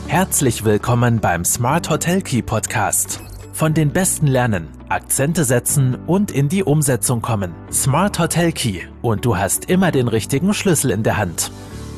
Herzlich willkommen beim Smart Hotel Key Podcast. Von den Besten lernen, Akzente setzen und in die Umsetzung kommen. Smart Hotel Key und du hast immer den richtigen Schlüssel in der Hand.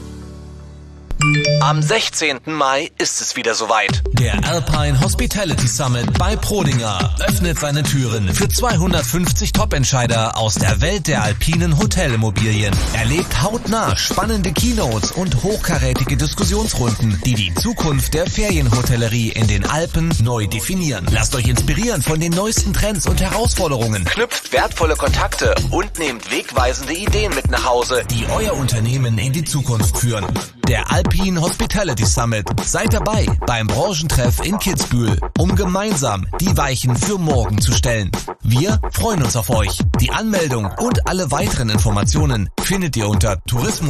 Am 16. Mai ist es wieder soweit. Der Alpine Hospitality Summit bei Prodinger öffnet seine Türen für 250 Top-Entscheider aus der Welt der alpinen Hotelimmobilien. Erlebt hautnah spannende Keynotes und hochkarätige Diskussionsrunden, die die Zukunft der Ferienhotellerie in den Alpen neu definieren. Lasst euch inspirieren von den neuesten Trends und Herausforderungen. Knüpft wertvolle Kontakte und nehmt wegweisende Ideen mit nach Hause, die euer Unternehmen in die Zukunft führen. Der Alpine Hospitality Summit. Seid dabei beim Branchentreff in Kitzbühel, um gemeinsam die Weichen für morgen zu stellen. Wir freuen uns auf euch. Die Anmeldung und alle weiteren Informationen findet ihr unter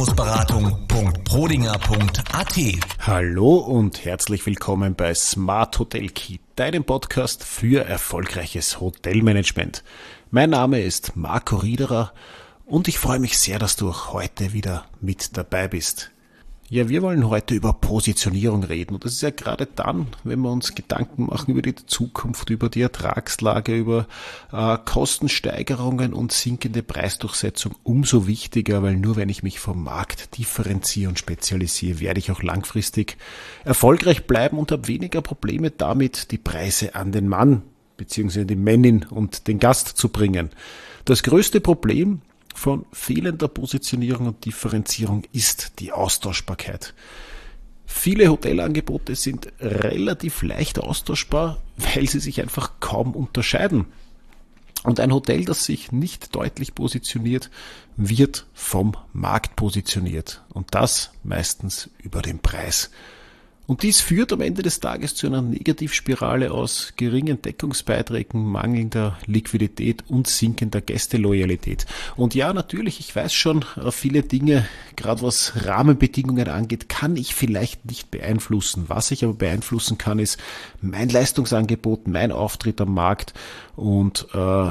tourismusberatung.prodinger.at. Hallo und herzlich willkommen bei Smart Hotel Key, deinem Podcast für erfolgreiches Hotelmanagement. Mein Name ist Marco Riederer und ich freue mich sehr, dass du auch heute wieder mit dabei bist. Ja, wir wollen heute über Positionierung reden und das ist ja gerade dann, wenn wir uns Gedanken machen über die Zukunft, über die Ertragslage, über Kostensteigerungen und sinkende Preisdurchsetzung umso wichtiger, weil nur wenn ich mich vom Markt differenziere und spezialisiere, werde ich auch langfristig erfolgreich bleiben und habe weniger Probleme damit, die Preise an den Mann bzw. die Männin und den Gast zu bringen. Das größte Problem von fehlender Positionierung und Differenzierung ist die Austauschbarkeit. Viele Hotelangebote sind relativ leicht austauschbar, weil sie sich einfach kaum unterscheiden. Und ein Hotel, das sich nicht deutlich positioniert, wird vom Markt positioniert. Und das meistens über den Preis. Und dies führt am Ende des Tages zu einer Negativspirale aus geringen Deckungsbeiträgen, mangelnder Liquidität und sinkender Gästeloyalität. Und ja, natürlich, ich weiß schon, viele Dinge, gerade was Rahmenbedingungen angeht, kann ich vielleicht nicht beeinflussen. Was ich aber beeinflussen kann, ist mein Leistungsangebot, mein Auftritt am Markt und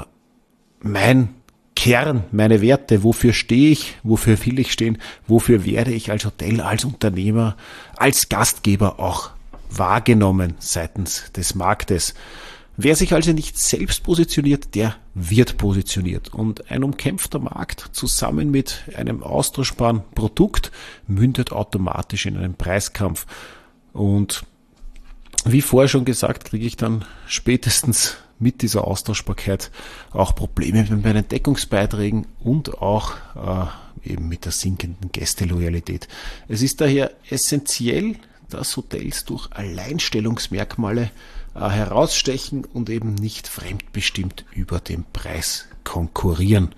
mein Kern, meine Werte, wofür stehe ich, wofür will ich stehen, wofür werde ich als Hotel, als Unternehmer, als Gastgeber auch wahrgenommen seitens des Marktes. Wer sich also nicht selbst positioniert, der wird positioniert. Und ein umkämpfter Markt zusammen mit einem austauschbaren Produkt mündet automatisch in einen Preiskampf. Und wie vorher schon gesagt, kriege ich dann spätestens mit dieser Austauschbarkeit auch Probleme mit meinen Deckungsbeiträgen und auch eben mit der sinkenden Gästeloyalität. Es ist daher essentiell, dass Hotels durch Alleinstellungsmerkmale herausstechen und eben nicht fremdbestimmt über den Preis konkurrieren.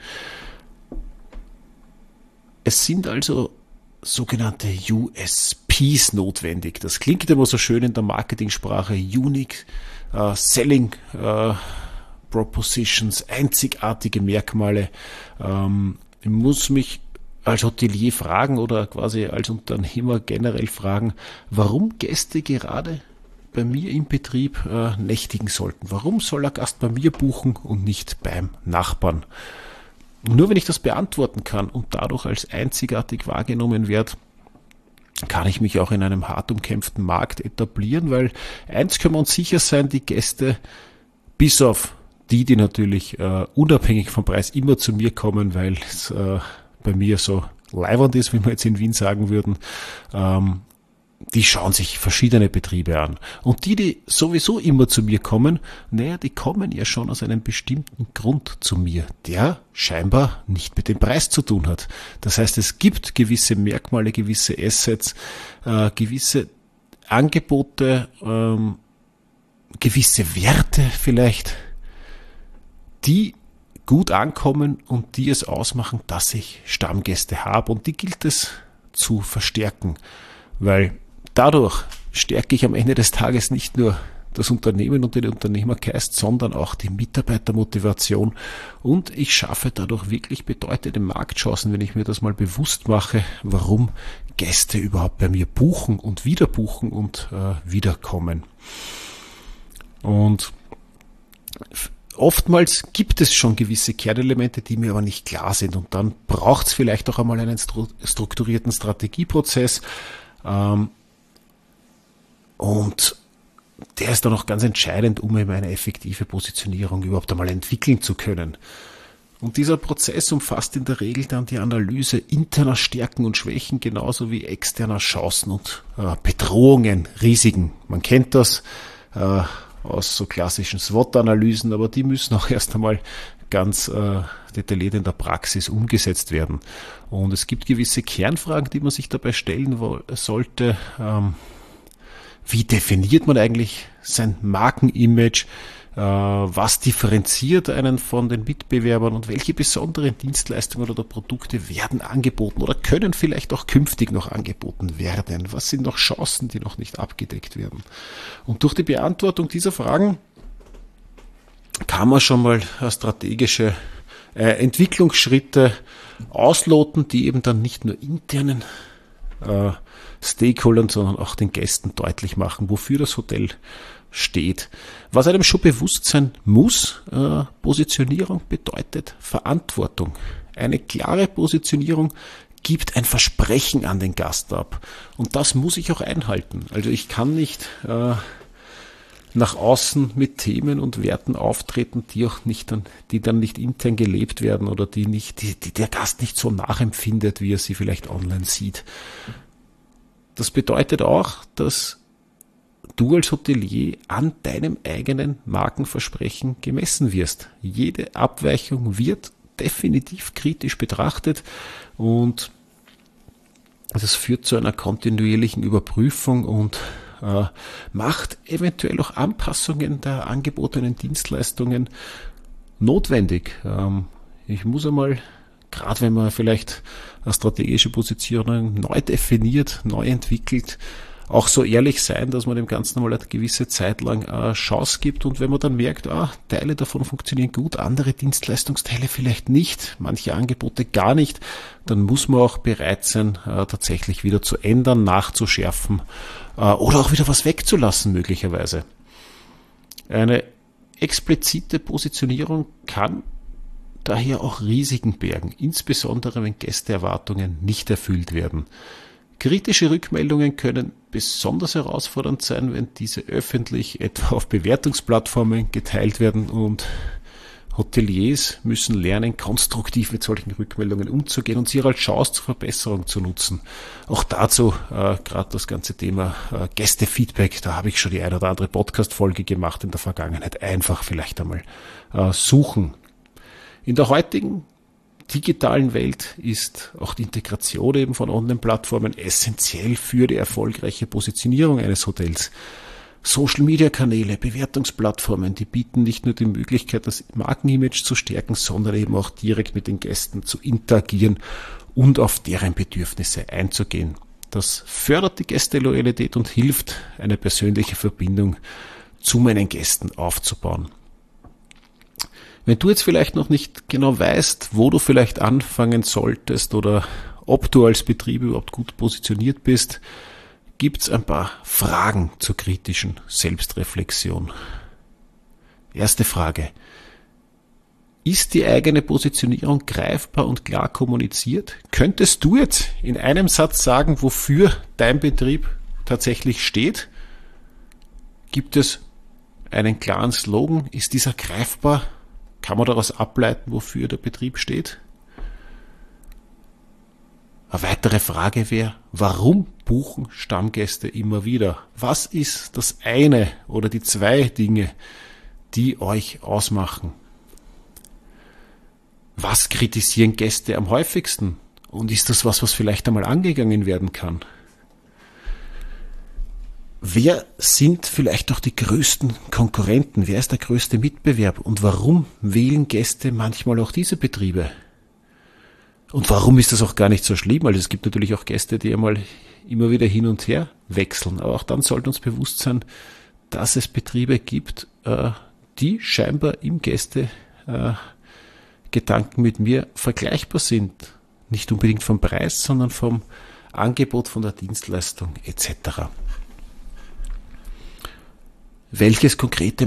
Es sind also sogenannte USPs notwendig. Das klingt immer so schön in der Marketingsprache, Unique Selling Propositions, einzigartige Merkmale. Ich muss mich als Hotelier fragen oder quasi als Unternehmer generell fragen, warum Gäste gerade bei mir im Betrieb nächtigen sollten. Warum soll ein Gast bei mir buchen und nicht beim Nachbarn? Nur wenn ich das beantworten kann und dadurch als einzigartig wahrgenommen werde, kann ich mich auch in einem hart umkämpften Markt etablieren, weil eins können wir uns sicher sein, die Gäste, bis auf die natürlich unabhängig vom Preis immer zu mir kommen, weil es bei mir so leiwand ist, wie wir jetzt in Wien sagen würden, die schauen sich verschiedene Betriebe an. Und die sowieso immer zu mir kommen, naja, die kommen ja schon aus einem bestimmten Grund zu mir, der scheinbar nicht mit dem Preis zu tun hat. Das heißt, es gibt gewisse Merkmale, gewisse Assets, gewisse Angebote, gewisse Werte vielleicht, die gut ankommen und die es ausmachen, dass ich Stammgäste habe. Und die gilt es zu verstärken, weil dadurch stärke ich am Ende des Tages nicht nur das Unternehmen und den Unternehmergeist, sondern auch die Mitarbeitermotivation und ich schaffe dadurch wirklich bedeutende Marktchancen, wenn ich mir das mal bewusst mache, warum Gäste überhaupt bei mir buchen und wieder buchen und wiederkommen. Und oftmals gibt es schon gewisse Kernelemente, die mir aber nicht klar sind und dann braucht es vielleicht auch einmal einen strukturierten Strategieprozess, Und der ist dann auch ganz entscheidend, um eben eine effektive Positionierung überhaupt einmal entwickeln zu können. Und dieser Prozess umfasst in der Regel dann die Analyse interner Stärken und Schwächen, genauso wie externer Chancen und Bedrohungen, Risiken. Man kennt das aus so klassischen SWOT-Analysen, aber die müssen auch erst einmal ganz detailliert in der Praxis umgesetzt werden. Und es gibt gewisse Kernfragen, die man sich dabei stellen sollte. Wie definiert man eigentlich sein Markenimage? Was differenziert einen von den Mitbewerbern und welche besonderen Dienstleistungen oder Produkte werden angeboten oder können vielleicht auch künftig noch angeboten werden? Was sind noch Chancen, die noch nicht abgedeckt werden? Und durch die Beantwortung dieser Fragen kann man schon mal strategische Entwicklungsschritte ausloten, die eben dann nicht nur internen Stakeholdern, sondern auch den Gästen deutlich machen, wofür das Hotel steht. Was einem schon bewusst sein muss, Positionierung bedeutet Verantwortung. Eine klare Positionierung gibt ein Versprechen an den Gast ab. Und das muss ich auch einhalten. Also ich kann nicht nach außen mit Themen und Werten auftreten, die dann nicht intern gelebt werden oder die der Gast nicht so nachempfindet, wie er sie vielleicht online sieht. Das bedeutet auch, dass du als Hotelier an deinem eigenen Markenversprechen gemessen wirst. Jede Abweichung wird definitiv kritisch betrachtet und das führt zu einer kontinuierlichen Überprüfung und macht eventuell auch Anpassungen der angebotenen Dienstleistungen notwendig. Ich muss einmal, gerade wenn man vielleicht eine strategische Positionierung neu definiert, neu entwickelt, auch so ehrlich sein, dass man dem Ganzen mal eine gewisse Zeit lang eine Chance gibt und wenn man dann merkt, Teile davon funktionieren gut, andere Dienstleistungsteile vielleicht nicht, manche Angebote gar nicht, dann muss man auch bereit sein, tatsächlich wieder zu ändern, nachzuschärfen oder auch wieder was wegzulassen möglicherweise. Eine explizite Positionierung kann daher auch Risiken bergen, insbesondere wenn Gästeerwartungen nicht erfüllt werden. Kritische Rückmeldungen können besonders herausfordernd sein, wenn diese öffentlich etwa auf Bewertungsplattformen geteilt werden und Hoteliers müssen lernen, konstruktiv mit solchen Rückmeldungen umzugehen und sie als Chance zur Verbesserung zu nutzen. Auch dazu gerade das ganze Thema Gästefeedback, da habe ich schon die eine oder andere Podcast-Folge gemacht in der Vergangenheit. Einfach vielleicht einmal suchen. In der heutigen digitalen Welt ist auch die Integration eben von Online-Plattformen essentiell für die erfolgreiche Positionierung eines Hotels. Social-Media-Kanäle, Bewertungsplattformen, die bieten nicht nur die Möglichkeit, das Markenimage zu stärken, sondern eben auch direkt mit den Gästen zu interagieren und auf deren Bedürfnisse einzugehen. Das fördert die Gästeloyalität und hilft, eine persönliche Verbindung zu meinen Gästen aufzubauen. Wenn du jetzt vielleicht noch nicht genau weißt, wo du vielleicht anfangen solltest oder ob du als Betrieb überhaupt gut positioniert bist, gibt es ein paar Fragen zur kritischen Selbstreflexion. Erste Frage. Ist die eigene Positionierung greifbar und klar kommuniziert? Könntest du jetzt in einem Satz sagen, wofür dein Betrieb tatsächlich steht? Gibt es einen klaren Slogan? Ist dieser greifbar? Kann man daraus ableiten, wofür der Betrieb steht? Eine weitere Frage wäre, warum buchen Stammgäste immer wieder? Was ist das eine oder die zwei Dinge, die euch ausmachen? Was kritisieren Gäste am häufigsten? Und ist das was vielleicht einmal angegangen werden kann? Wer sind vielleicht auch die größten Konkurrenten? Wer ist der größte Mitbewerb? Und warum wählen Gäste manchmal auch diese Betriebe? Und warum ist das auch gar nicht so schlimm? Also es gibt natürlich auch Gäste, die einmal immer wieder hin und her wechseln. Aber auch dann sollte uns bewusst sein, dass es Betriebe gibt, die scheinbar im Gästegedanken mit mir vergleichbar sind. Nicht unbedingt vom Preis, sondern vom Angebot, von der Dienstleistung etc. Welches konkrete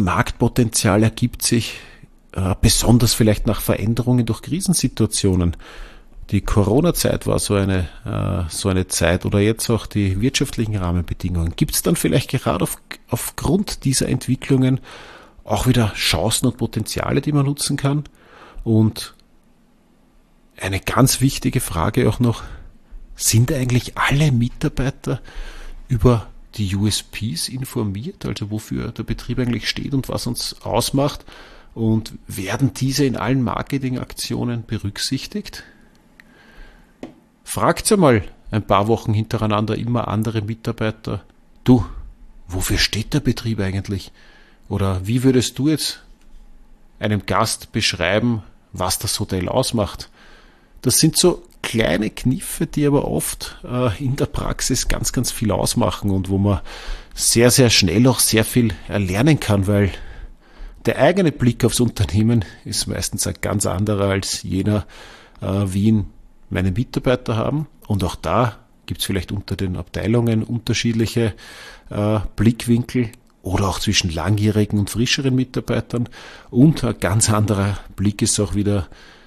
Marktpotenzial ergibt sich, besonders vielleicht nach Veränderungen durch Krisensituationen? Die Corona-Zeit war so eine Zeit oder jetzt auch die wirtschaftlichen Rahmenbedingungen. Gibt es dann vielleicht gerade aufgrund dieser Entwicklungen auch wieder Chancen und Potenziale, die man nutzen kann? Und eine ganz wichtige Frage auch noch, sind eigentlich alle Mitarbeiter über die USPs informiert, also wofür der Betrieb eigentlich steht und was uns ausmacht? Und werden diese in allen Marketingaktionen berücksichtigt? Fragt einmal ein paar Wochen hintereinander immer andere Mitarbeiter, du, wofür steht der Betrieb eigentlich? Oder wie würdest du jetzt einem Gast beschreiben, was das Hotel ausmacht? Das sind so kleine Kniffe, die aber oft in der Praxis ganz, ganz viel ausmachen und wo man sehr, sehr schnell auch sehr viel erlernen kann, weil der eigene Blick aufs Unternehmen ist meistens ein ganz anderer als jener, wie ihn meine Mitarbeiter haben. Und auch da gibt es vielleicht unter den Abteilungen unterschiedliche Blickwinkel oder auch zwischen langjährigen und frischeren Mitarbeitern. Und ein ganz anderer Blick ist auch wieder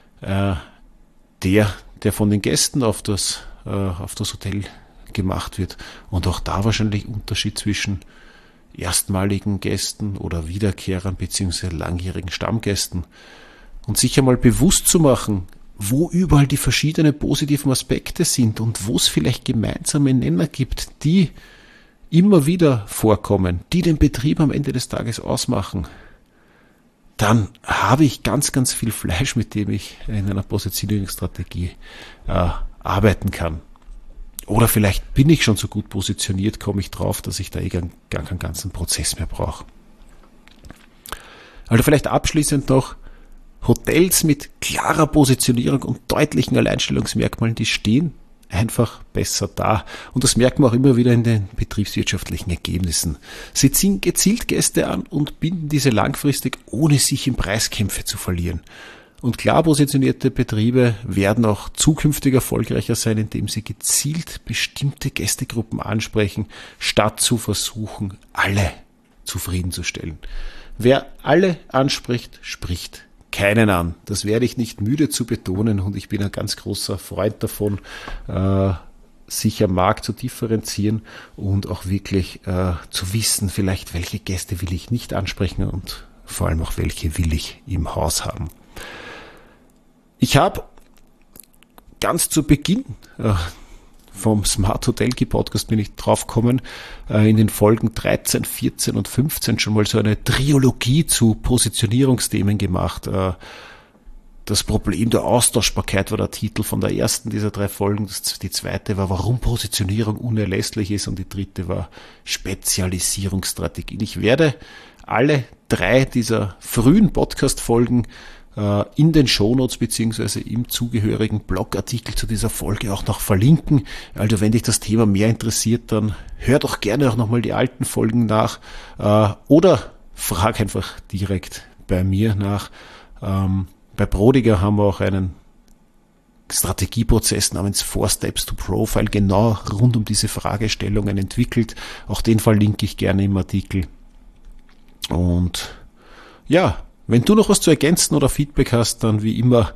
der von den Gästen auf das Hotel gemacht wird. Und auch da wahrscheinlich Unterschied zwischen erstmaligen Gästen oder Wiederkehrern bzw. langjährigen Stammgästen. Und sich einmal bewusst zu machen, wo überall die verschiedenen positiven Aspekte sind und wo es vielleicht gemeinsame Nenner gibt, die immer wieder vorkommen, die den Betrieb am Ende des Tages ausmachen, dann habe ich ganz, ganz viel Fleisch, mit dem ich in einer Positionierungsstrategie arbeiten kann. Oder vielleicht bin ich schon so gut positioniert, komme ich drauf, dass ich da gar keinen ganzen Prozess mehr brauche. Also vielleicht abschließend noch, Hotels mit klarer Positionierung und deutlichen Alleinstellungsmerkmalen, die stehen einfach besser da. Und das merkt man auch immer wieder in den betriebswirtschaftlichen Ergebnissen. Sie ziehen gezielt Gäste an und binden diese langfristig, ohne sich in Preiskämpfe zu verlieren. Und klar positionierte Betriebe werden auch zukünftig erfolgreicher sein, indem sie gezielt bestimmte Gästegruppen ansprechen, statt zu versuchen, alle zufriedenzustellen. Wer alle anspricht, spricht keinen an. Das werde ich nicht müde zu betonen und ich bin ein ganz großer Freund davon, sich am Markt zu differenzieren und auch wirklich zu wissen, vielleicht welche Gäste will ich nicht ansprechen und vor allem auch welche will ich im Haus haben. Ich habe ganz zu Beginn vom Smart Hotel Key Podcast bin ich drauf gekommen, in den Folgen 13, 14 und 15 schon mal so eine Triologie zu Positionierungsthemen gemacht. Das Problem der Austauschbarkeit war der Titel von der ersten dieser 3 Folgen. Die zweite war, warum Positionierung unerlässlich ist und die dritte war Spezialisierungsstrategien. Ich werde alle 3 dieser frühen Podcast-Folgen in den Shownotes beziehungsweise im zugehörigen Blogartikel zu dieser Folge auch noch verlinken. Also wenn dich das Thema mehr interessiert, dann hör doch gerne auch nochmal die alten Folgen nach oder frag einfach direkt bei mir nach. Bei Prodiger haben wir auch einen Strategieprozess namens 4 Steps to Profile genau rund um diese Fragestellungen entwickelt. Auch den verlinke ich gerne im Artikel. Und ja, wenn du noch was zu ergänzen oder Feedback hast, dann wie immer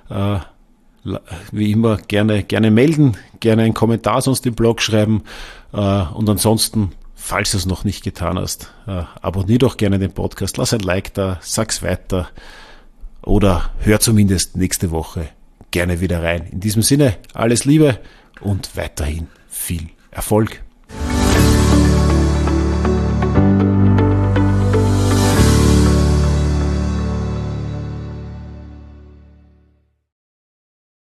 gerne melden, gerne einen Kommentar sonst im Blog schreiben und ansonsten, falls du es noch nicht getan hast, abonnier doch gerne den Podcast, lass ein Like da, sag's weiter oder hör zumindest nächste Woche gerne wieder rein. In diesem Sinne, alles Liebe und weiterhin viel Erfolg.